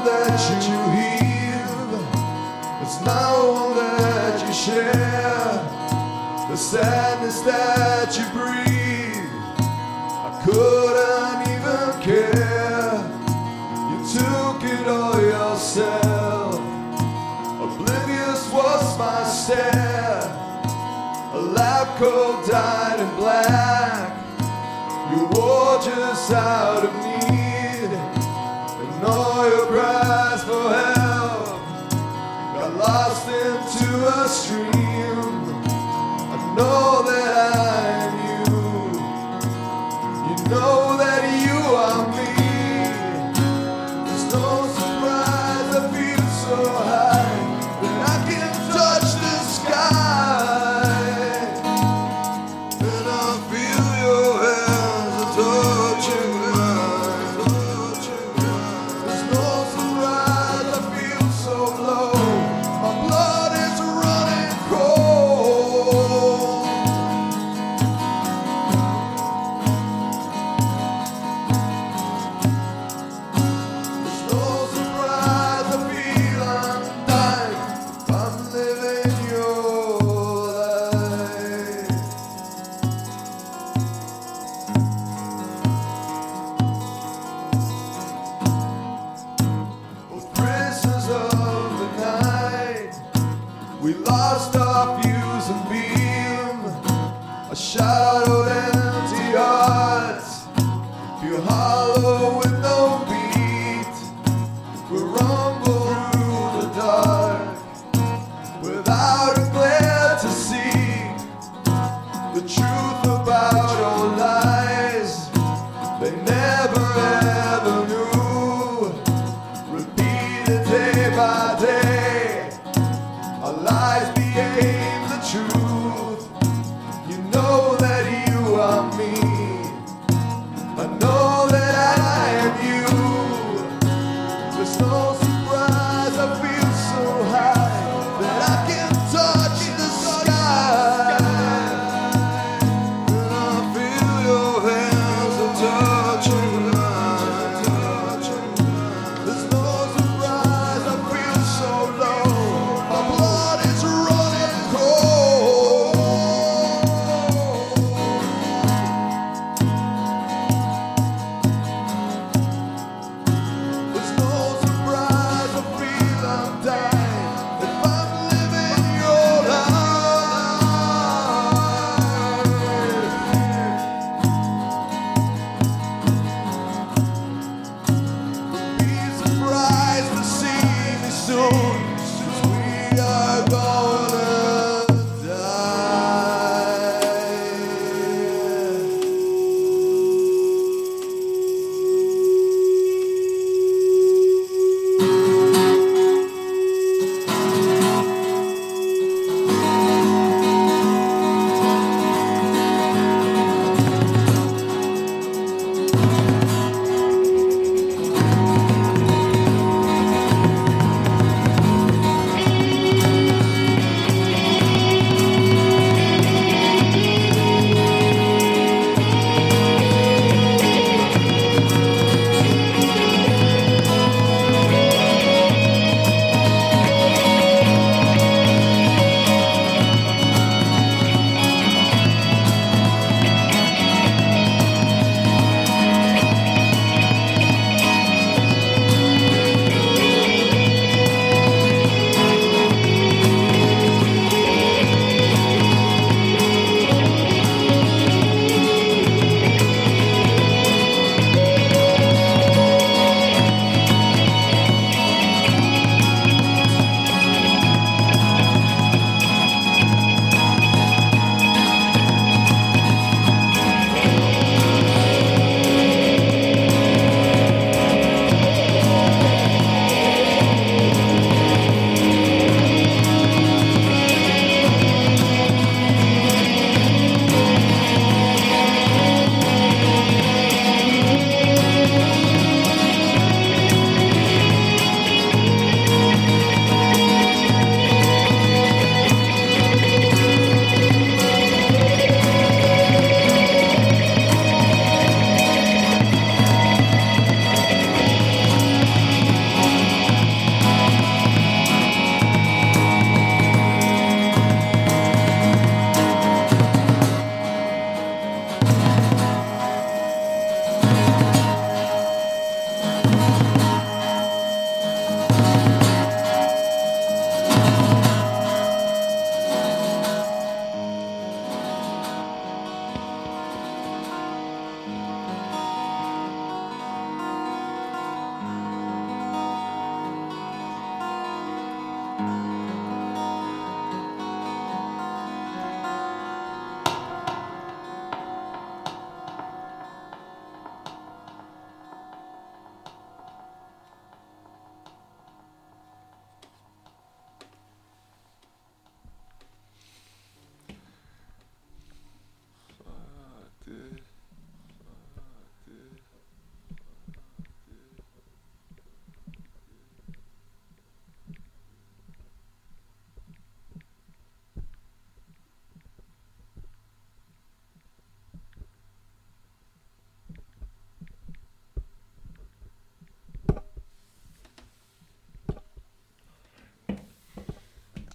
that you heal, it's not one that you share. The sadness that you breathe, I couldn't even care. You took it all yourself. Oblivious was my stare. A lab coat dyed in black. You wore just out of need, and all your cries for help got lost into a stream. I know that I am you. You know that you are me. There's no surprise, I feel so high that I can touch the sky, and I feel your hands touching mine. There's no surprise, I feel so low. My blood is running cold. There's no surprise, I feel I'm dying. I'm living your life. We're prisoners of the night. We lost our fuse and beam. A shadowed empty hearts feel hollow with no beat. We rumble through the dark without a glare to see the truth about our lives.